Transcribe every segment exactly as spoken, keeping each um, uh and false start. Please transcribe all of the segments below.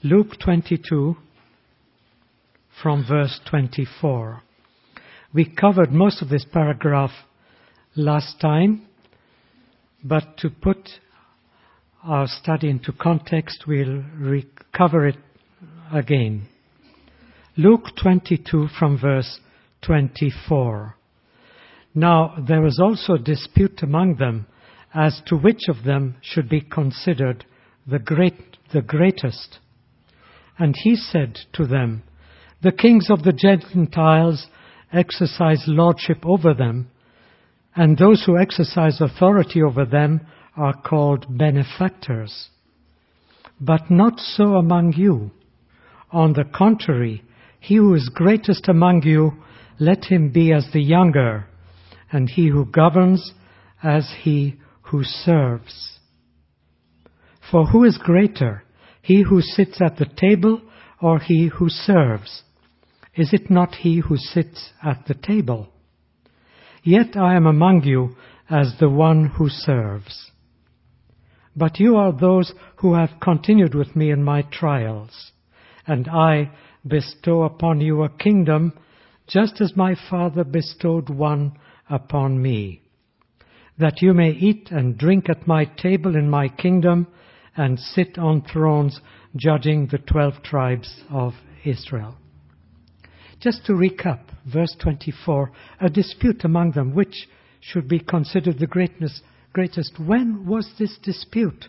Luke twenty-two from verse twenty-four. We covered most of this paragraph last time, but to put our study into context, we'll recover it again. Luke twenty-two from verse twenty-four. Now there was also a dispute among them as to which of them should be considered the great, the greatest. And he said to them, "The kings of the Gentiles exercise lordship over them, and those who exercise authority over them are called benefactors. But not so among you. On the contrary, he who is greatest among you, let him be as the younger, and he who governs as he who serves. For who is greater, he who sits at the table or he who serves? Is it not he who sits at the table? Yet I am among you as the one who serves. But you are those who have continued with me in my trials, and I bestow upon you a kingdom, just as my Father bestowed one upon me, that you may eat and drink at my table in my kingdom, and sit on thrones judging the twelve tribes of Israel." Just to recap, verse twenty-four, a dispute among them, which should be considered the greatness, greatest. When was this dispute?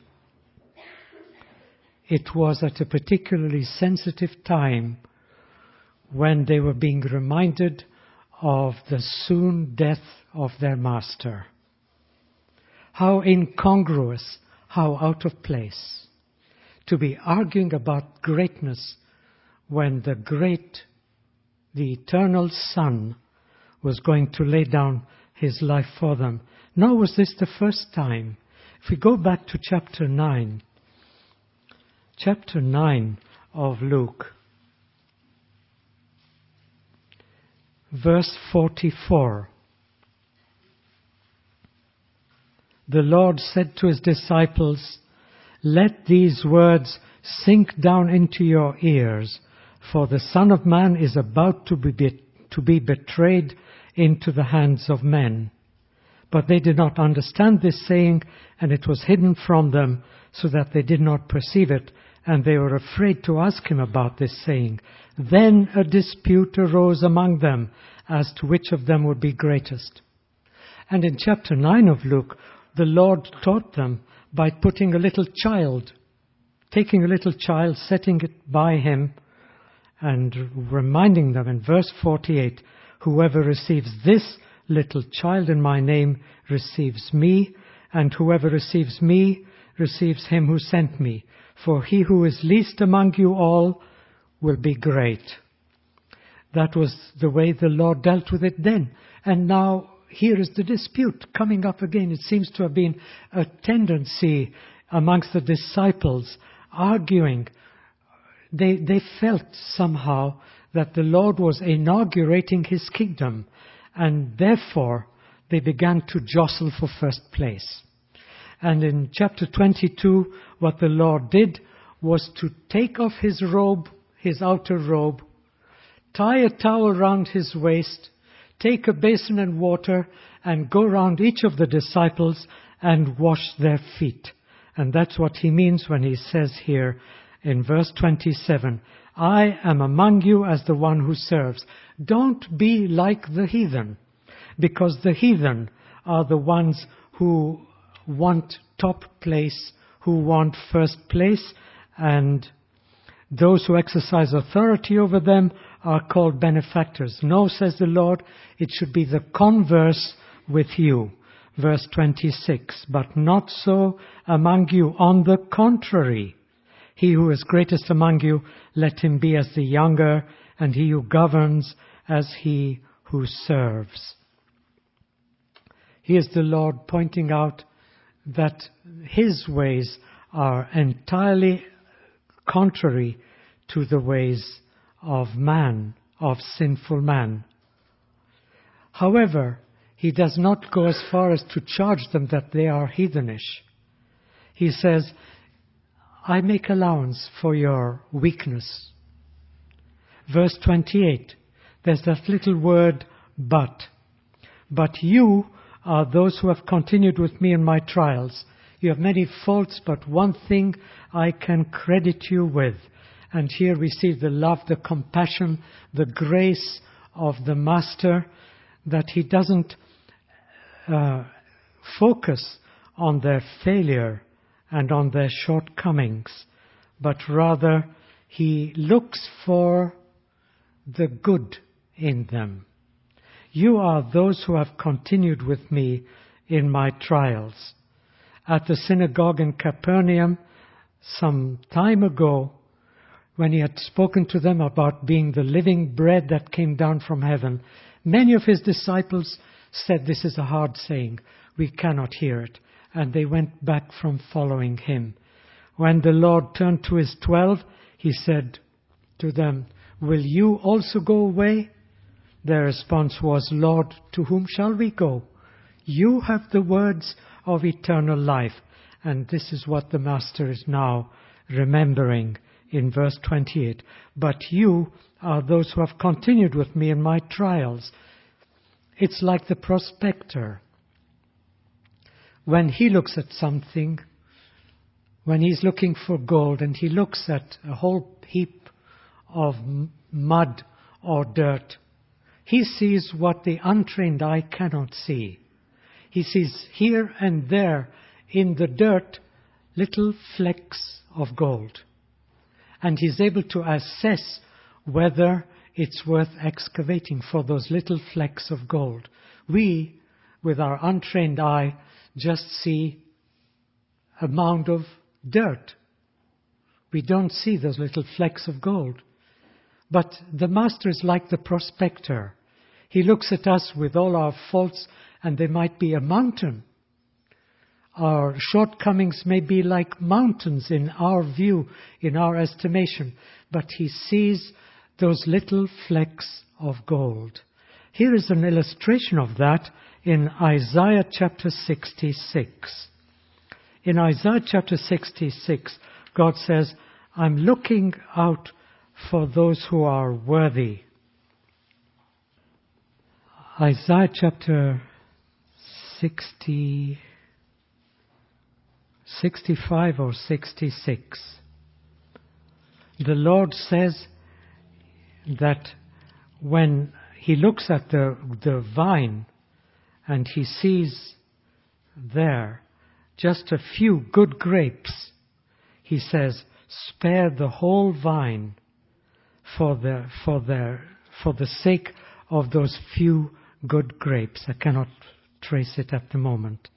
It was at a particularly sensitive time when they were being reminded of the soon death of their master. How incongruous, how out of place to be arguing about greatness when the great, the eternal Son was going to lay down his life for them. Nor was this the first time. If we go back to chapter nine, chapter nine of Luke, verse forty-four. The Lord said to his disciples, "Let these words sink down into your ears, for the Son of Man is about to be, be, to be betrayed into the hands of men." But they did not understand this saying, and it was hidden from them, so that they did not perceive it, and they were afraid to ask him about this saying. Then a dispute arose among them as to which of them would be greatest. And in chapter nine of Luke, the Lord taught them by putting a little child, taking a little child, setting it by him, and reminding them in verse forty-eight, "Whoever receives this little child in my name receives me, and whoever receives me receives him who sent me. For he who is least among you all will be great." That was the way the Lord dealt with it then. And now here is the dispute coming up again. It seems to have been a tendency amongst the disciples arguing. They, they felt somehow that the Lord was inaugurating his kingdom, and therefore they began to jostle for first place. And in chapter twenty-two, what the Lord did was to take off his robe, his outer robe, tie a towel around his waist, take a basin and water, and go round each of the disciples and wash their feet. And that's what he means when he says here in verse twenty-seven, "I am among you as the one who serves." Don't be like the heathen, because the heathen are the ones who want top place, who want first place, and those who exercise authority over them are called benefactors. No, says the Lord, it should be the converse with you. Verse twenty-six, "But not so among you. On the contrary, he who is greatest among you, let him be as the younger, and he who governs as he who serves." Here's the Lord pointing out that his ways are entirely contrary to the ways of man, of sinful man. However, he does not go as far as to charge them that they are heathenish. He says, I make allowance for your weakness. Verse twenty-eight, there's that little word, but. But you are those who have continued with me in my trials. You have many faults, but one thing I can credit you with. And here we see the love, the compassion, the grace of the Master, that he doesn't uh, focus on their failure and on their shortcomings, but rather he looks for the good in them. You are those who have continued with me in my trials. At the synagogue in Capernaum, some time ago, when he had spoken to them about being the living bread that came down from heaven, many of his disciples said, this is a hard saying, we cannot hear it. And they went back from following him. When the Lord turned to his twelve, he said to them, will you also go away? Their response was, Lord, to whom shall we go? You have the words of eternal life. And this is what the Master is now remembering in verse twenty-eight. But you are those who have continued with me in my trials. It's like the prospector. When he looks at something, when he's looking for gold and he looks at a whole heap of mud or dirt, he sees what the untrained eye cannot see. He sees here and there in the dirt little flecks of gold. And he's able to assess whether it's worth excavating for those little flecks of gold. We, with our untrained eye, just see a mound of dirt. We don't see those little flecks of gold. But the Master is like the prospector. He looks at us with all our faults, and they might be a mountain. Our shortcomings may be like mountains in our view, in our estimation, but he sees those little flecks of gold. Here is an illustration of that in Isaiah chapter sixty-six. In Isaiah chapter sixty-six, God says, I'm looking out for those who are worthy. Isaiah chapter sixty, sixty-five or sixty-six. The Lord says that when he looks at the, the vine and he sees there just a few good grapes, he says, spare the whole vine for the, for the, for the sake of those few good grapes. I cannot trace it at the moment.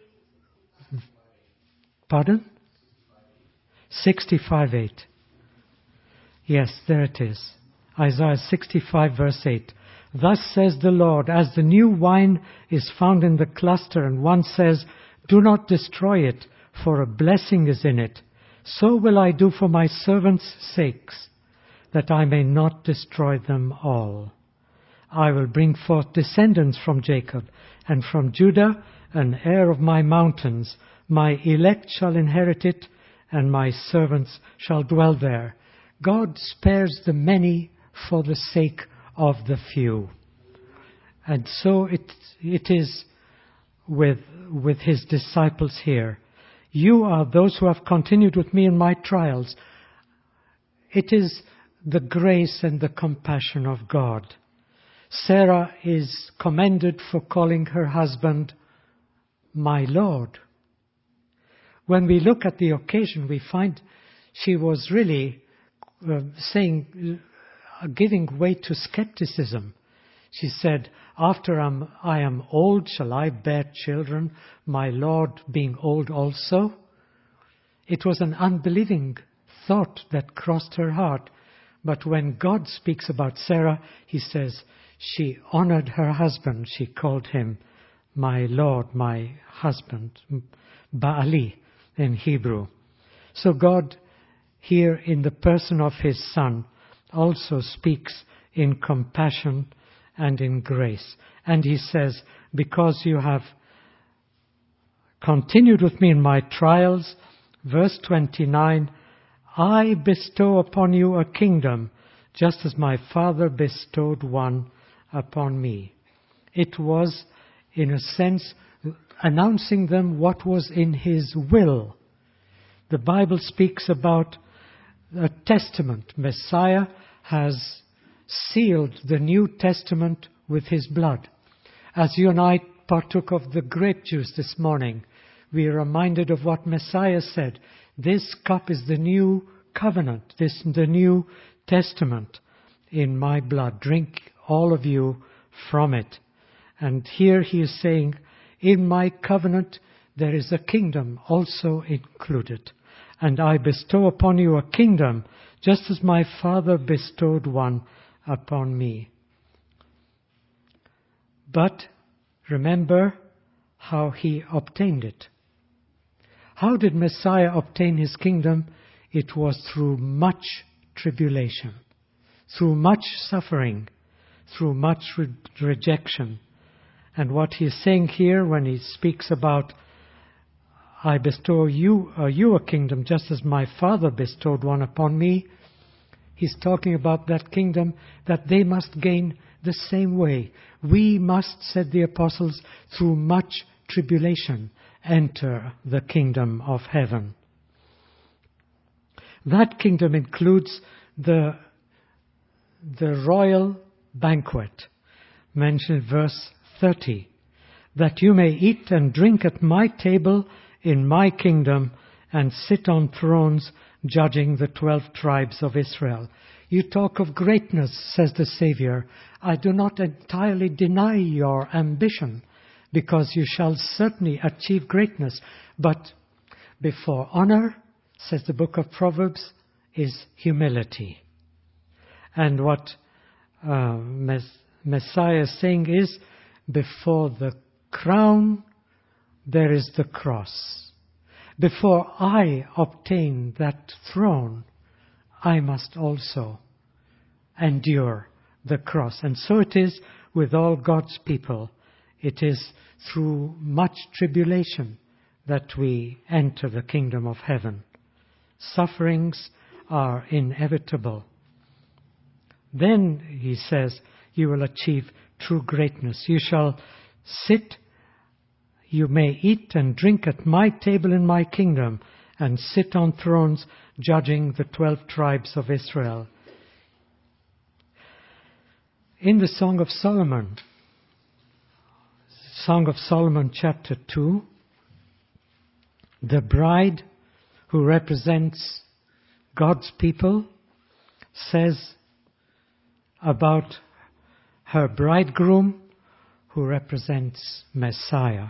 Pardon? sixty-five eight. Yes, there it is. Isaiah sixty-five verse eight. Thus says the Lord, as the new wine is found in the cluster, and one says, do not destroy it, for a blessing is in it, so will I do for my servants' sakes, that I may not destroy them all. I will bring forth descendants from Jacob, and from Judah an heir of my mountains. My elect shall inherit it, and my servants shall dwell there. God spares the many for the sake of the few. And so it it is with, with his disciples here. You are those who have continued with me in my trials. It is the grace and the compassion of God. Sarah is commended for calling her husband my Lord. When we look at the occasion, we find she was really uh, saying, uh, giving way to skepticism. She said, after I'm, I am old, shall I bear children, my Lord being old also? It was an unbelieving thought that crossed her heart. But when God speaks about Sarah, he says, she honored her husband. She called him my Lord, my husband, Baali in Hebrew. So God here in the person of his Son also speaks in compassion and in grace. And he says, because you have continued with me in my trials, verse twenty-nine, I bestow upon you a kingdom, just as my Father bestowed one upon me. It was, in a sense, announcing them what was in His will. The Bible speaks about a testament. Messiah has sealed the New Testament with His blood. As you and I partook of the grape juice this morning, we are reminded of what Messiah said. This cup is the new covenant, this the new testament in my blood. Drink all of you from it. And here He is saying, in my covenant there is a kingdom also included. And I bestow upon you a kingdom, just as my Father bestowed one upon me. But remember how He obtained it. How did Messiah obtain His kingdom? It was through much tribulation, through much suffering, through much re- rejection. And what He is saying here when He speaks about, I bestow you, uh, you a kingdom just as my Father bestowed one upon me, He's talking about that kingdom that they must gain the same way. We must, said the apostles, through much tribulation enter the kingdom of heaven. That kingdom includes the, the royal banquet mentioned in verse thirty, that you may eat and drink at my table in my kingdom and sit on thrones judging the twelve tribes of Israel. You talk of greatness, says the Savior. I do not entirely deny your ambition, because you shall certainly achieve greatness. But before honor, says the book of Proverbs, is humility. And what uh, Messiah is saying is, before the crown, there is the cross. Before I obtain that throne, I must also endure the cross. And so it is with all God's people. It is through much tribulation that we enter the kingdom of heaven. Sufferings are inevitable. Then, He says, you will achieve true greatness. You shall sit, you may eat and drink at my table in my kingdom, and sit on thrones judging the twelve tribes of Israel. In the Song of Solomon, Song of Solomon chapter two, the bride who represents God's people says about her bridegroom who represents Messiah.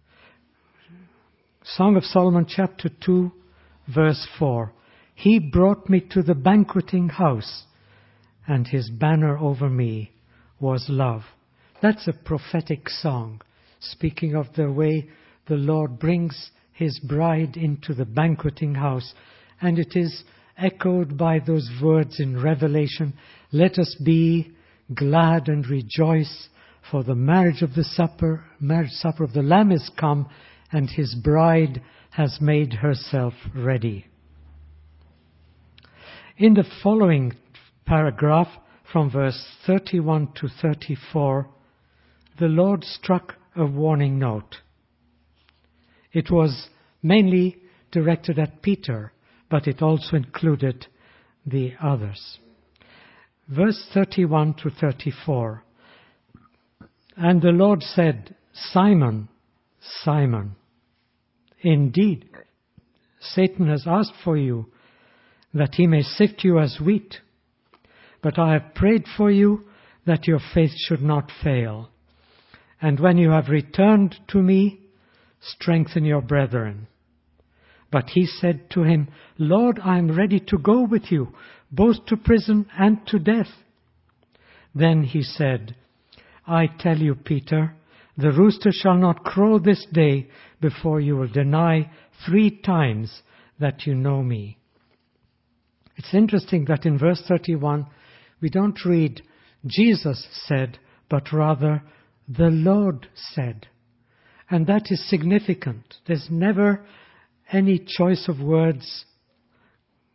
Song of Solomon chapter two, verse four. He brought me to the banqueting house, and His banner over me was love. That's a prophetic song, speaking of the way the Lord brings His bride into the banqueting house. And it is echoed by those words in Revelation, let us be glad and rejoice, for the marriage of the supper, marriage supper of the Lamb is come, and His bride has made herself ready. In the following paragraph, from verse thirty-one to thirty-four, the Lord struck a warning note. It was mainly directed at Peter, but it also included the others. Verse thirty-one to thirty-four. And the Lord said, Simon, Simon, indeed, Satan has asked for you, that he may sift you as wheat. But I have prayed for you, that your faith should not fail. And when you have returned to me, strengthen your brethren. But he said to him, Lord, I am ready to go with you, both to prison and to death. Then he said, I tell you, Peter, the rooster shall not crow this day before you will deny three times that you know me. It's interesting that in verse thirty-one, we don't read Jesus said, but rather the Lord said. And that is significant. There's never any choice of words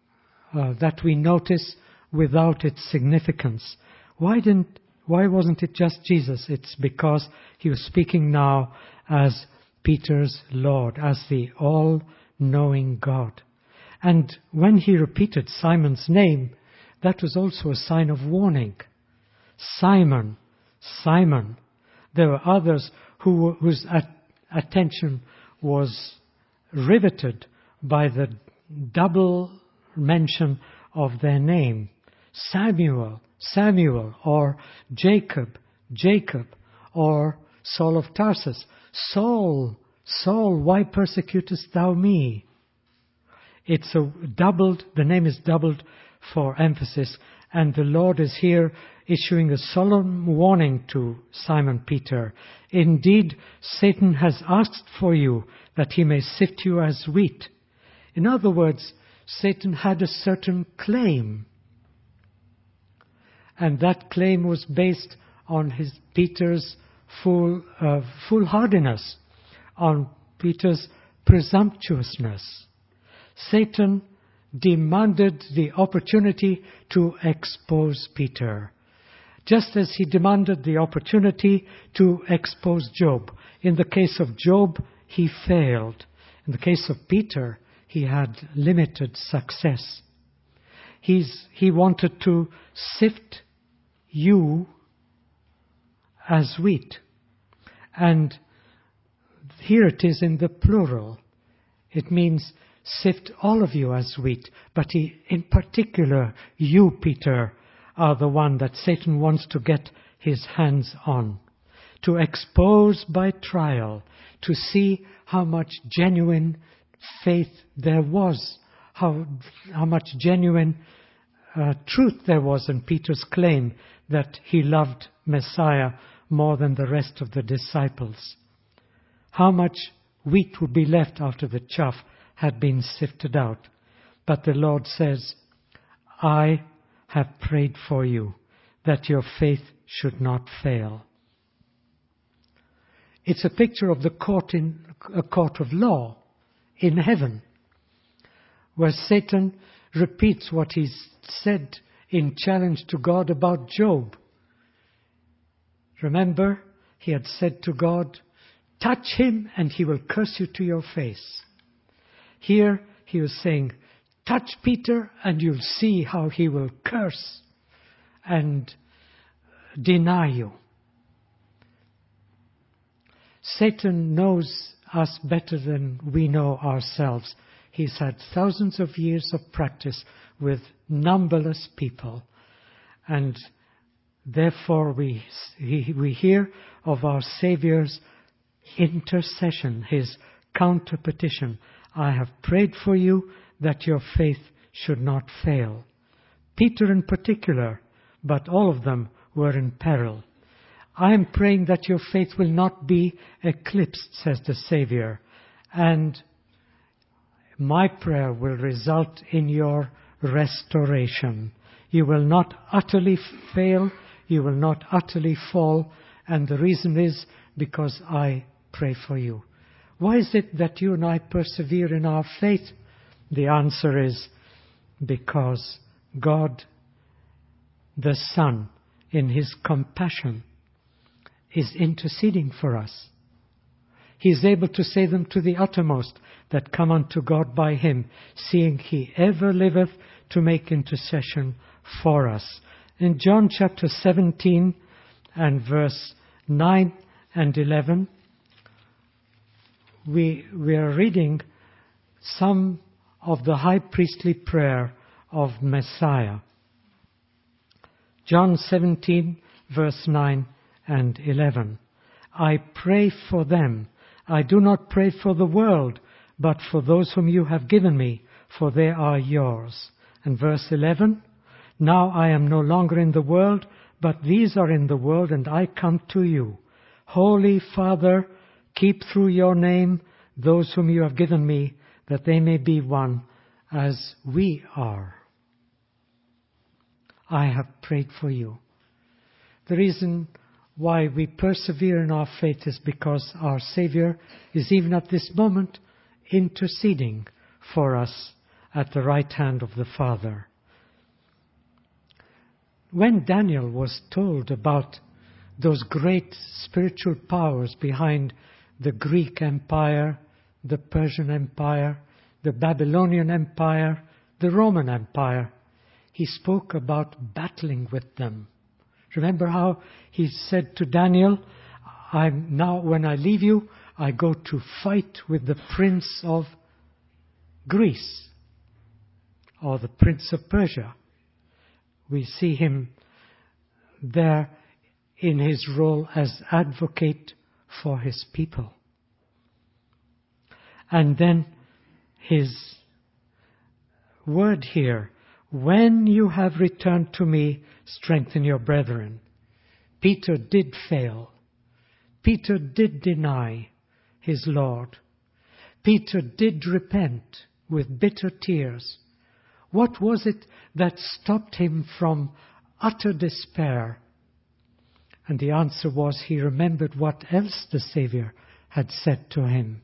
uh, that we notice without its significance. Why didn't, why wasn't it just Jesus? It's because he was speaking now as Peter's Lord, as the all-knowing God. And when he repeated Simon's name, that was also a sign of warning. Simon, Simon. There were others who, whose at, attention was riveted by the double mention of their name. Samuel, Samuel, or Jacob, Jacob, or Saul of Tarsus. Saul, Saul, why persecutest thou me? It's a doubled, the name is doubled for emphasis, and the Lord is here issuing a solemn warning to Simon Peter. Indeed, Satan has asked for you that he may sift you as wheat. In other words, Satan had a certain claim. And that claim was based on his Peter's fool, uh, foolhardiness, on Peter's presumptuousness. Satan demanded the opportunity to expose Peter, just as he demanded the opportunity to expose Job. In the case of Job, he failed. In the case of Peter, he had limited success. He's, he wanted to sift you as wheat. And here it is in the plural. It means sift all of you as wheat. But he, in particular, you, Peter, are the one that Satan wants to get his hands on. To expose by trial, to see how much genuine faith there was, how, how much genuine uh, truth there was in Peter's claim that he loved Messiah more than the rest of the disciples. How much wheat would be left after the chaff had been sifted out. But the Lord says, I have prayed for you that your faith should not fail. It's a picture of the court in a court of law in heaven, where Satan repeats what he said in challenge to God about Job. Remember, he had said to God, touch him and he will curse you to your face. Here he was saying, touch Peter and you'll see how he will curse and deny you. Satan knows us better than we know ourselves. He's had thousands of years of practice with numberless people. And therefore we, we hear of our Saviour's intercession, his counter-petition. I have prayed for you that your faith should not fail. Peter in particular, but all of them were in peril. I am praying that your faith will not be eclipsed, says the Savior, and my prayer will result in your restoration. You will not utterly fail, you will not utterly fall, and the reason is because I pray for you. Why is it that you and I persevere in our faith? The answer is because God, the Son, in his compassion, is interceding for us. He is able to save them to the uttermost that come unto God by him, seeing he ever liveth to make intercession for us. In John chapter seventeen and verse nine and eleven, we, we are reading some of the high priestly prayer of Messiah. John seventeen verse nine and eleven. I pray for them. I do not pray for the world, but for those whom you have given me, for they are yours. And verse eleven, now I am no longer in the world, but these are in the world, and I come to you. Holy Father, keep through your name those whom you have given me, that they may be one as we are. I have prayed for you. The reason why we persevere in our faith is because our Savior is even at this moment interceding for us at the right hand of the Father. When Daniel was told about those great spiritual powers behind the Greek Empire, the Persian Empire, the Babylonian Empire, the Roman Empire, he spoke about battling with them. Remember how he said to Daniel, I'm now, when I leave you, I go to fight with the prince of Greece or the prince of Persia. We see him there in his role as advocate for his people. And then his word here, when you have returned to me, strengthen your brethren. Peter did fail. Peter did deny his Lord. Peter did repent with bitter tears. What was it that stopped him from utter despair? And the answer was he remembered what else the Savior had said to him.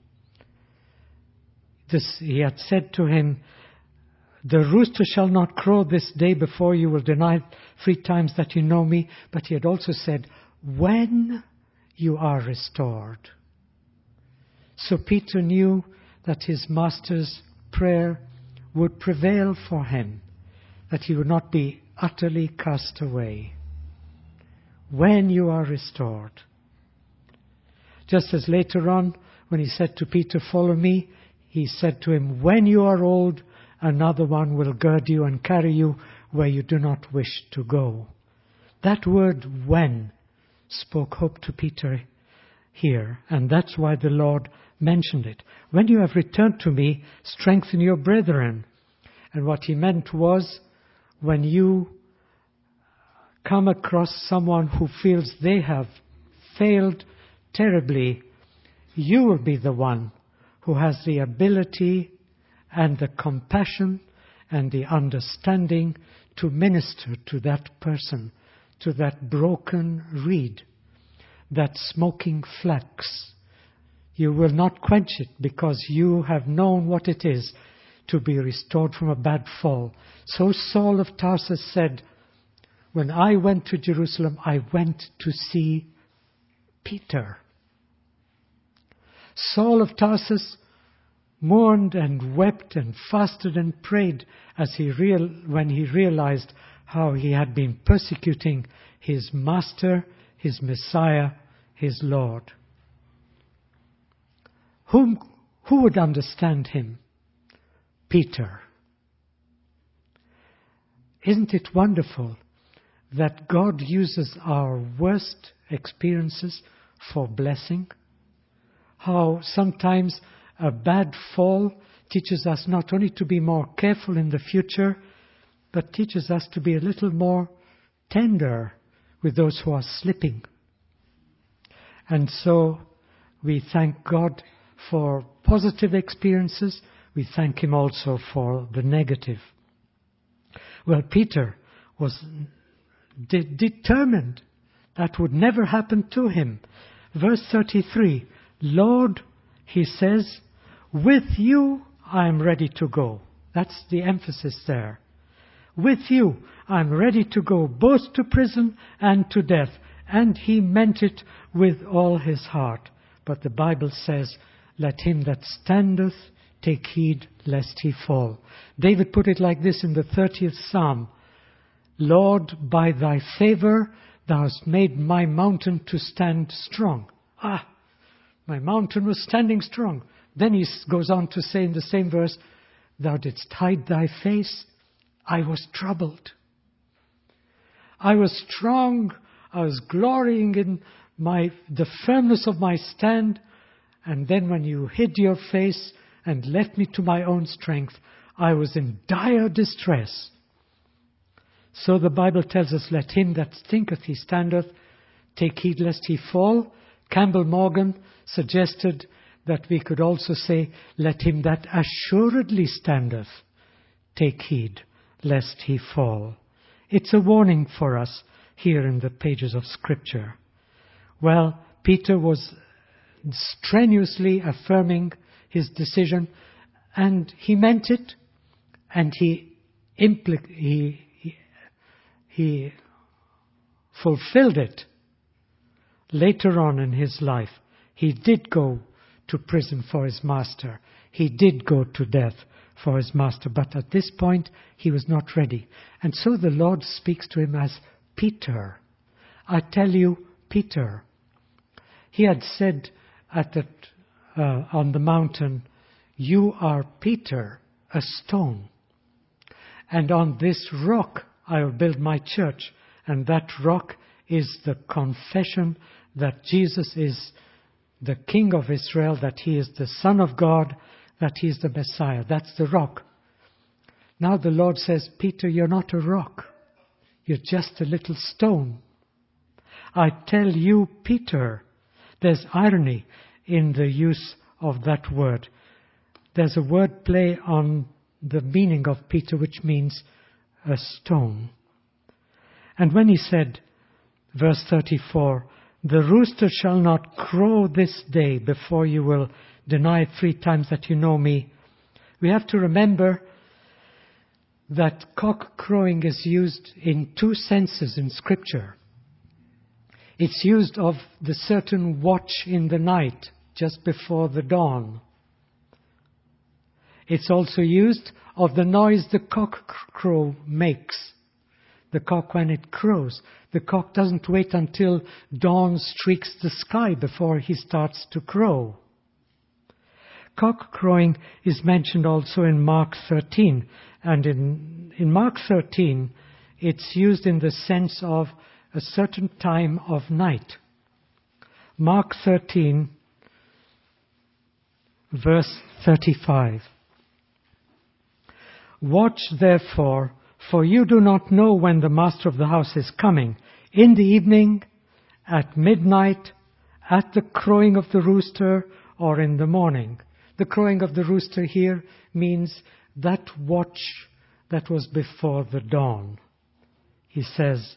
This, he had said to him, the rooster shall not crow this day before you will deny three times that you know me. But he had also said, when you are restored. So Peter knew that his master's prayer would prevail for him, that he would not be utterly cast away. When you are restored. Just as later on, when he said to Peter, follow me, he said to him, when you are old, another one will gird you and carry you where you do not wish to go. That word when spoke hope to Peter here, and that's why the Lord mentioned it. When you have returned to me, strengthen your brethren. And what he meant was, when you come across someone who feels they have failed terribly, you will be the one who has the ability and the compassion and the understanding to minister to that person, to that broken reed, that smoking flax. You will not quench it because you have known what it is to be restored from a bad fall. So Saul of Tarsus said, when I went to Jerusalem, I went to see Peter. Saul of Tarsus mourned and wept and fasted and prayed as he real, when he realized how he had been persecuting his master, his Messiah, his Lord. Whom, who would understand him? Peter. Isn't it wonderful that God uses our worst experiences for blessing? How sometimes a bad fall teaches us not only to be more careful in the future, but teaches us to be a little more tender with those who are slipping. And so we thank God for positive experiences. We thank Him also for the negative. Well, Peter was de- determined that would never happen to him. Verse thirty-three, Lord, he says, with you I am ready to go. That's the emphasis there. With you I am ready to go both to prison and to death. And he meant it with all his heart. But the Bible says, let him that standeth take heed lest he fall. David put it like this in the thirtieth Psalm. Lord, by thy favor thou hast made my mountain to stand strong. Ah, my mountain was standing strong. Then he goes on to say in the same verse, thou didst hide thy face, I was troubled. I was strong, I was glorying in my the firmness of my stand, and then when you hid your face and left me to my own strength, I was in dire distress. So the Bible tells us, let him that thinketh he standeth take heed lest he fall. Campbell Morgan suggested that we could also say, let him that assuredly standeth take heed lest he fall. It's a warning for us here in the pages of Scripture. Well, Peter was strenuously affirming his decision, and he meant it, And he, impl- he, he, he fulfilled it later on in his life. He did go to prison for his master. He did go to death for his master. But at this point, he was not ready. And so the Lord speaks to him as Peter. I tell you, Peter. He had said at the, uh, on the mountain, you are Peter, a stone. And on this rock I will build my church. And that rock is the confession that Jesus is the King of Israel, that He is the Son of God, that He is the Messiah. That's the rock. Now the Lord says, Peter, you're not a rock. You're just a little stone. I tell you, Peter. There's irony in the use of that word. There's a word play on the meaning of Peter, which means a stone. And when he said, verse thirty-four, the rooster shall not crow this day before you will deny three times that you know me, we have to remember that cock crowing is used in two senses in Scripture. It's used of the certain watch in the night, just before the dawn. It's also used of the noise the cock crow makes. The cock, when it crows, the cock doesn't wait until dawn streaks the sky before he starts to crow. Cock crowing is mentioned also in Mark thirteen. And in, in Mark thirteen, it's used in the sense of a certain time of night. Mark thirteen, verse thirty-five. Watch therefore, for you do not know when the master of the house is coming, in the evening, at midnight, at the crowing of the rooster, or in the morning. The crowing of the rooster here means that watch that was before the dawn. He says,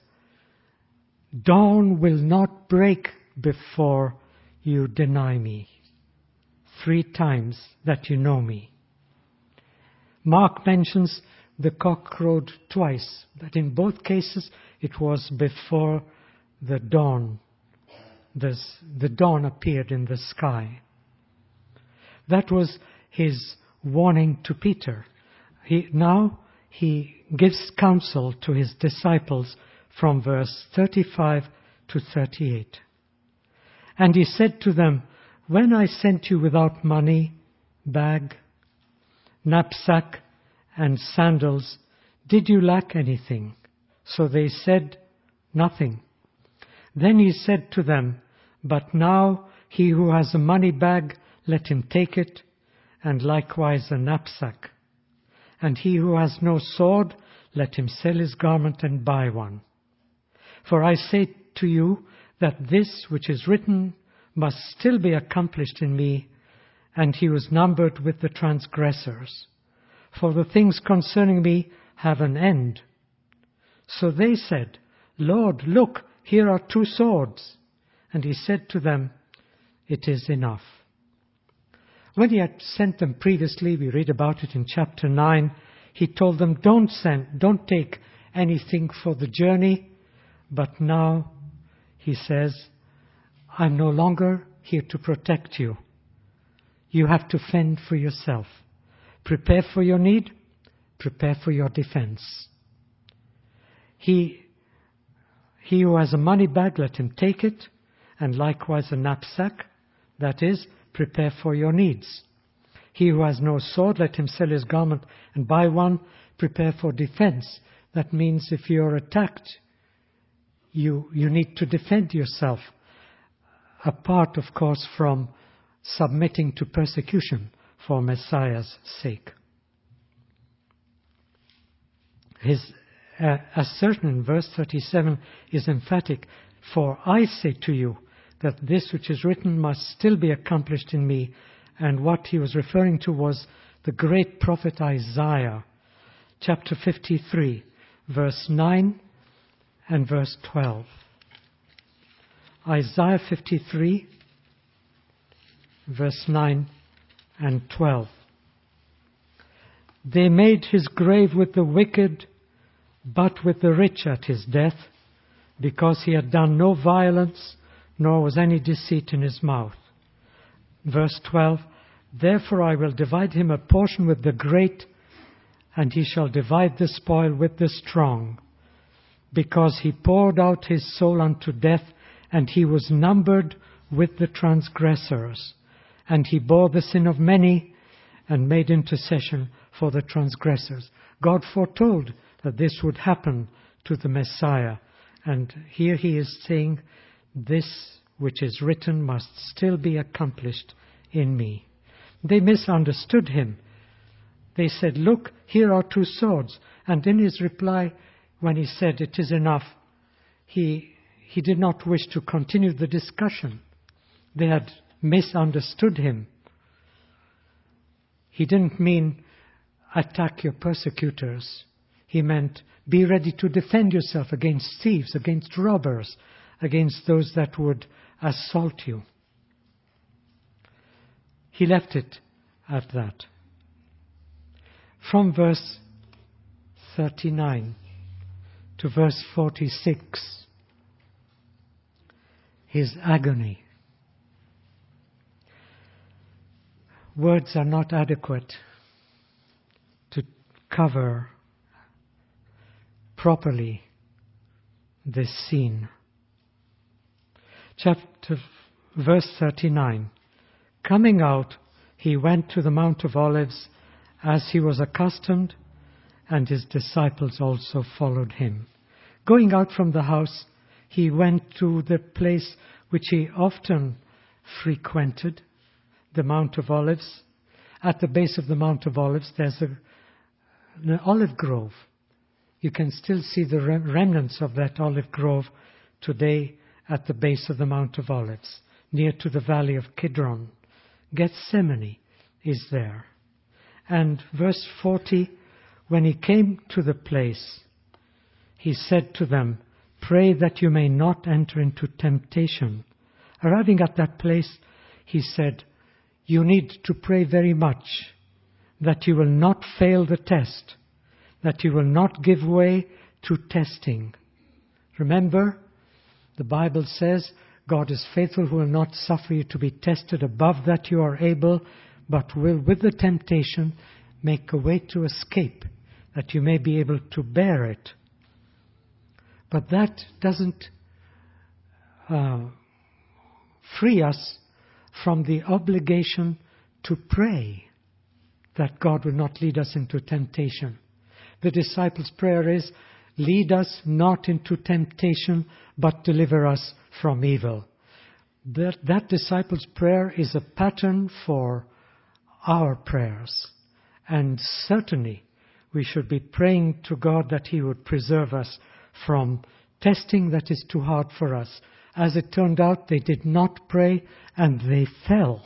dawn will not break before you deny me three times that you know me. Mark mentions the cock crowed twice, but in both cases it was before the dawn. The, the dawn appeared in the sky. That was his warning to Peter. He, now he gives counsel to his disciples from verse thirty-five to thirty-eight. And he said to them, when I sent you without money, bag, knapsack, and sandals, did you lack anything? So they said, nothing. Then he said to them, but now he who has a money bag, let him take it, and likewise a knapsack. And he who has no sword, let him sell his garment and buy one. For I say to you that this which is written must still be accomplished in me, and he was numbered with the transgressors. For the things concerning me have an end. So they said, Lord, look, here are two swords. And he said to them, it is enough. When he had sent them previously, we read about it in chapter nine, he told them, don't send, don't take anything for the journey. But now he says, I'm no longer here to protect you. You have to fend for yourself. Prepare for your need, prepare for your defense. He, he who has a money bag, let him take it, and likewise a knapsack, that is, prepare for your needs. He who has no sword, let him sell his garment and buy one, prepare for defense. That means if you're attacked, you, you need to defend yourself. Apart, of course, from submitting to persecution for Messiah's sake. His uh, assertion in verse thirty-seven is emphatic. For I say to you that this which is written must still be accomplished in me. And what he was referring to was the great prophet Isaiah, chapter fifty-three, verse nine and verse twelve. Isaiah fifty-three, verse nine and twelve. They made his grave with the wicked, but with the rich at his death, because he had done no violence, nor was any deceit in his mouth. Verse twelve, therefore I will divide him a portion with the great, and he shall divide the spoil with the strong, because he poured out his soul unto death, and he was numbered with the transgressors. And he bore the sin of many, and made intercession for the transgressors. God foretold that this would happen to the Messiah. And here he is saying, this which is written must still be accomplished in me. They misunderstood him. They said, look, here are two swords. And in his reply, when he said, it is enough, he, he did not wish to continue the discussion. They had misunderstood him. He didn't mean attack your persecutors. He meant be ready to defend yourself against thieves, against robbers, against those that would assault you. He left it at that. From verse thirty-nine to verse forty-six, his agony. Words are not adequate to cover properly this scene. Chapter verse thirty-nine. Coming out, he went to the Mount of Olives as he was accustomed, and his disciples also followed him. Going out from the house, he went to the place which he often frequented, the Mount of Olives. At the base of the Mount of Olives, there's a, an olive grove. You can still see the remnants of that olive grove today at the base of the Mount of Olives, near to the valley of Kidron. Gethsemane is there. And verse forty, when he came to the place, he said to them, pray that you may not enter into temptation. Arriving at that place, he said, you need to pray very much that you will not fail the test, that you will not give way to testing. Remember, the Bible says, God is faithful who will not suffer you to be tested above that you are able, but will with the temptation make a way to escape, that you may be able to bear it. But that doesn't uh, free us from the obligation to pray that God will not lead us into temptation. The disciples' prayer is, lead us not into temptation, but deliver us from evil. That, that disciples' prayer is a pattern for our prayers. And certainly we should be praying to God that He would preserve us from testing that is too hard for us. As it turned out, they did not pray and they fell.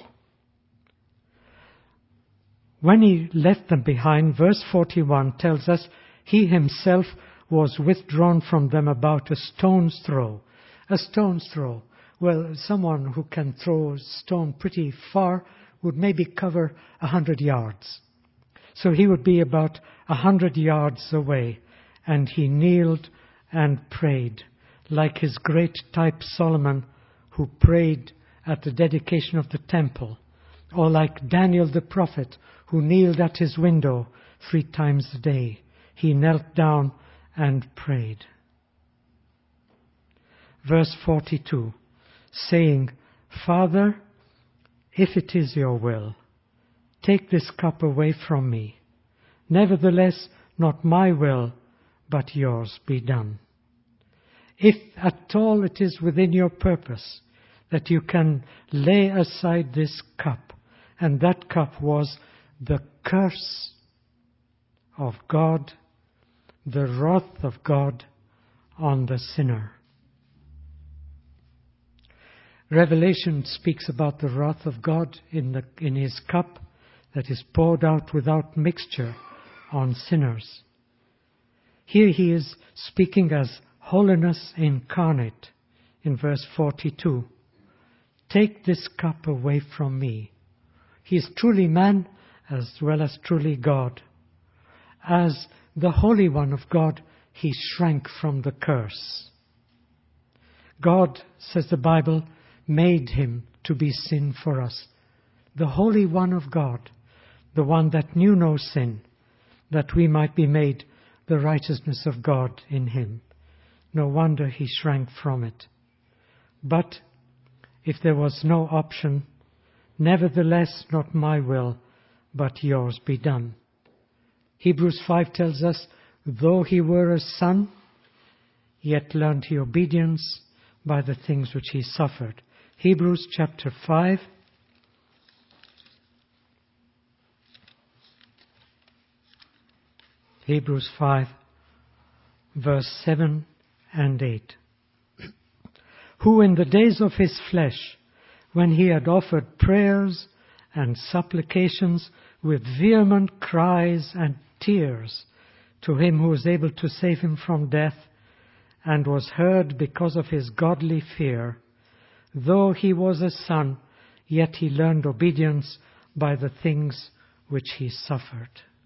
When He left them behind, verse forty-one tells us, He Himself was withdrawn from them about a stone's throw. A stone's throw. Well, someone who can throw a stone pretty far would maybe cover a hundred yards. So He would be about a hundred yards away, and He kneeled and prayed, like His great type Solomon, who prayed at the dedication of the temple, or like Daniel the prophet, who kneeled at his window three times a day. He knelt down and prayed. Verse forty-two, saying, Father, if it is your will, take this cup away from me. Nevertheless, not my will, but yours be done. If at all it is within your purpose that you can lay aside this cup, and that cup was the curse of God, the wrath of God on the sinner. Revelation speaks about the wrath of God in the in His cup that is poured out without mixture on sinners. Here He is speaking as holiness incarnate in verse forty-two. Take this cup away from me. He is truly man as well as truly God. as the Holy One of God, he shrank from the curse. God, says the Bible, made him to be sin for us. The Holy One of God, the one that knew no sin, that we might be made the righteousness of God in him. No wonder he shrank from it. But if there was no option, nevertheless, not my will, but yours be done. Hebrews five tells us, though he were a son, yet learned he obedience by the things which he suffered. Hebrews chapter five. Hebrews five, verse seven and eight. Who in the days of his flesh, when he had offered prayers and supplications with vehement cries and tears to him who was able to save him from death, and was heard because of his godly fear, though he was a son, yet he learned obedience by the things which he suffered.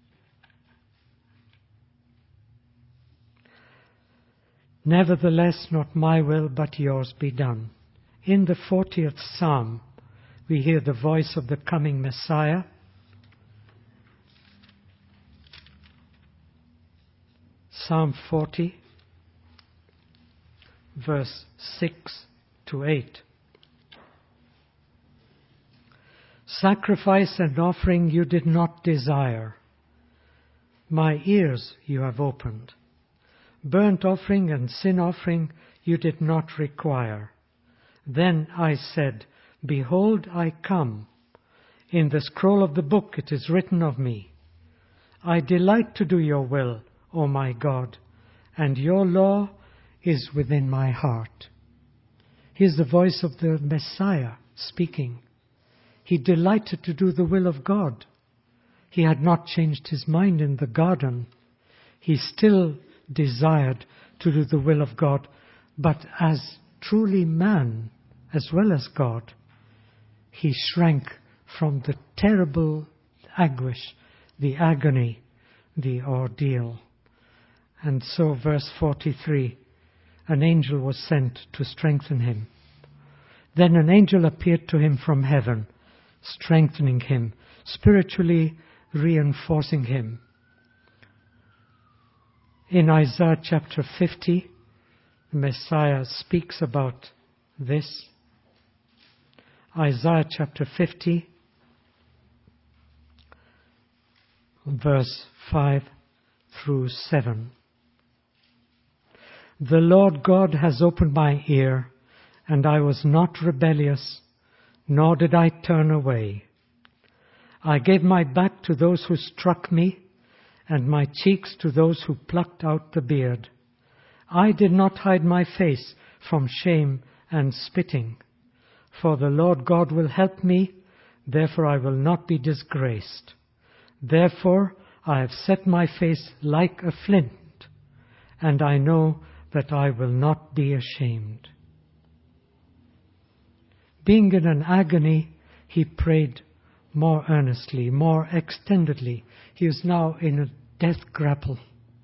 Nevertheless, not my will, but yours be done. In the fortieth Psalm, we hear the voice of the coming Messiah. Psalm forty, verse six to eight. Sacrifice and offering you did not desire. My ears you have opened. Burnt offering and sin offering you did not require. Then I said, Behold, I come. In the scroll of the book it is written of me. I delight to do your will, O my God, and your law is within my heart. Here's the voice of the Messiah speaking. He delighted to do the will of God. He had not changed his mind in the garden. He still desired to do the will of God, but as truly man as well as God, he shrank from the terrible anguish, the agony, the ordeal. And so verse forty-three, an angel was sent to strengthen him. Then an angel appeared to him from heaven, strengthening him, spiritually reinforcing him. In Isaiah chapter fifty, the Messiah speaks about this. Isaiah chapter fifty, verse five through seven. The Lord God has opened my ear, and I was not rebellious, nor did I turn away. I gave my back to those who struck me, and my cheeks to those who plucked out the beard. I did not hide my face from shame and spitting. For the Lord God will help me, therefore I will not be disgraced. Therefore I have set my face like a flint, and I know that I will not be ashamed. Being in an agony, he prayed more earnestly, more extendedly. He is now in a death grapple.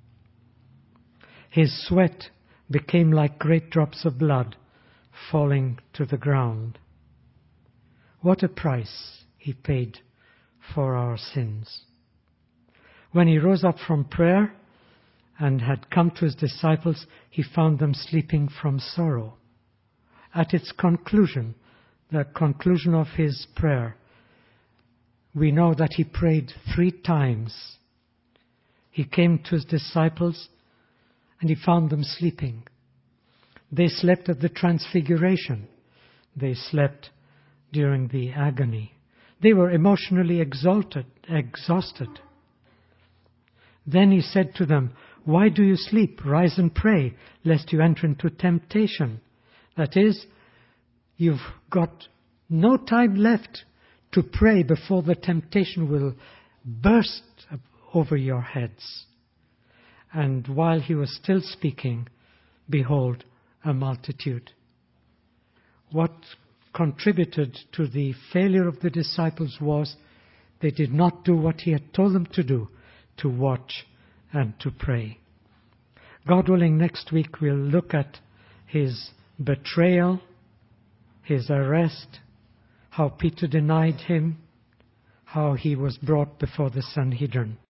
His sweat became like great drops of blood falling to the ground. What a price he paid for our sins. When he rose up from prayer and had come to his disciples, he found them sleeping from sorrow. At its conclusion, the conclusion of his prayer, we know that he prayed three times. He came to his disciples and he found them sleeping. They slept at the transfiguration. They slept during the agony. They were emotionally exalted, exhausted. Then he said to them, Why do you sleep? Rise and pray, lest you enter into temptation. That is, you've got no time left to pray before the temptation will burst over your heads. And while he was still speaking, behold, a multitude. What contributed to the failure of the disciples was they did not do what he had told them to do, to watch and to pray. God willing, next week we'll look at his betrayal, his arrest, how Peter denied him, how he was brought before the Sanhedrin.